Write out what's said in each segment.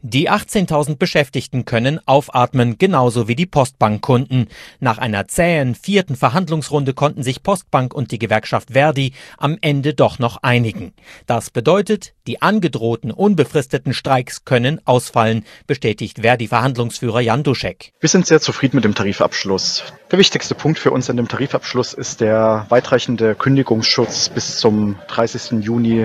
Die 18.000 Beschäftigten können aufatmen, genauso wie die Postbank-Kunden. Nach einer zähen 4. Verhandlungsrunde konnten sich Postbank und die Gewerkschaft ver.di am Ende doch noch einigen. Das bedeutet, die angedrohten unbefristeten Streiks können ausfallen, bestätigt ver.di-Verhandlungsführer Jan Duschek. Wir sind sehr zufrieden mit dem Tarifabschluss. Der wichtigste Punkt für uns an dem Tarifabschluss ist der weitreichende Kündigungsschutz bis zum 30. Juni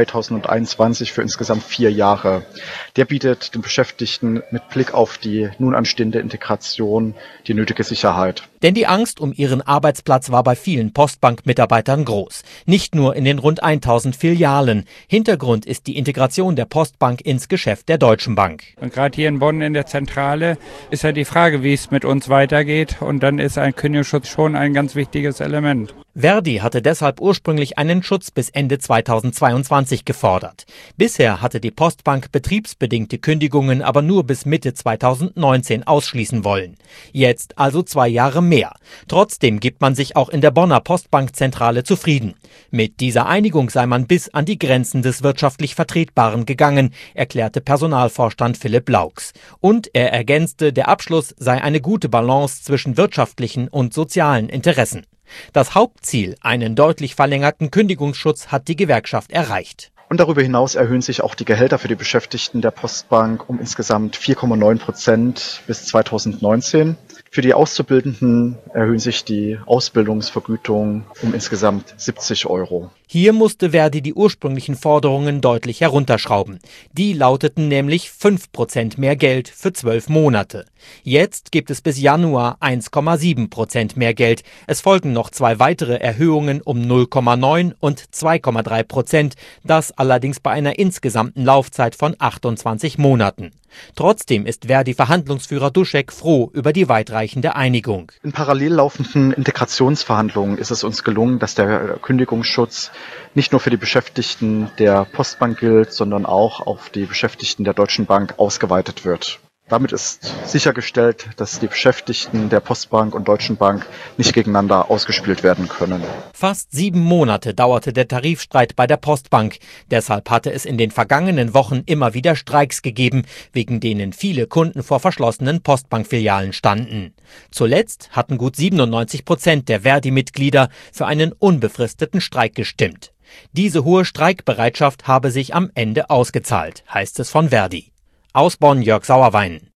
2021 für insgesamt 4 Jahre. Der bietet den Beschäftigten mit Blick auf die nun anstehende Integration die nötige Sicherheit. Denn die Angst um ihren Arbeitsplatz war bei vielen Postbank-Mitarbeitern groß. Nicht nur in den rund 1.000 Filialen. Hintergrund ist die Integration der Postbank ins Geschäft der Deutschen Bank. Und gerade hier in Bonn in der Zentrale ist ja die Frage, wie es mit uns weitergeht. Und dann ist ein Kündigungsschutz schon ein ganz wichtiges Element. ver.di hatte deshalb ursprünglich einen Schutz bis Ende 2022 gefordert. Bisher hatte die Postbank betriebsbedingte Kündigungen aber nur bis Mitte 2019 ausschließen wollen. Jetzt also 2 Jahre mehr. Trotzdem gibt man sich auch in der Bonner Postbankzentrale zufrieden. Mit dieser Einigung sei man bis an die Grenzen des wirtschaftlich Vertretbaren gegangen, erklärte Personalvorstand Philipp Laux. Und er ergänzte, der Abschluss sei eine gute Balance zwischen wirtschaftlichen und sozialen Interessen. Das Hauptziel, einen deutlich verlängerten Kündigungsschutz, hat die Gewerkschaft erreicht. Und darüber hinaus erhöhen sich auch die Gehälter für die Beschäftigten der Postbank um insgesamt 4,9% bis 2019. Für die Auszubildenden erhöhen sich die Ausbildungsvergütungen um insgesamt 70 €. Hier musste ver.di die ursprünglichen Forderungen deutlich herunterschrauben. Die lauteten nämlich 5% mehr Geld für 12 Monate. Jetzt gibt es bis Januar 1,7% mehr Geld. Es folgen noch 2 weitere Erhöhungen um 0,9 und 2,3%. Das allerdings bei einer insgesamten Laufzeit von 28 Monaten. Trotzdem ist ver.di-Verhandlungsführer Duschek froh über die weitreichende Einigung. In parallel laufenden Integrationsverhandlungen ist es uns gelungen, dass der Kündigungsschutz nicht nur für die Beschäftigten der Postbank gilt, sondern auch auf die Beschäftigten der Deutschen Bank ausgeweitet wird. Damit ist sichergestellt, dass die Beschäftigten der Postbank und Deutschen Bank nicht gegeneinander ausgespielt werden können. Fast 7 Monate dauerte der Tarifstreit bei der Postbank. Deshalb hatte es in den vergangenen Wochen immer wieder Streiks gegeben, wegen denen viele Kunden vor verschlossenen Postbankfilialen standen. Zuletzt hatten gut 97% der ver.di-Mitglieder für einen unbefristeten Streik gestimmt. Diese hohe Streikbereitschaft habe sich am Ende ausgezahlt, heißt es von ver.di. Aus Bonn, Jörg Sauerwein.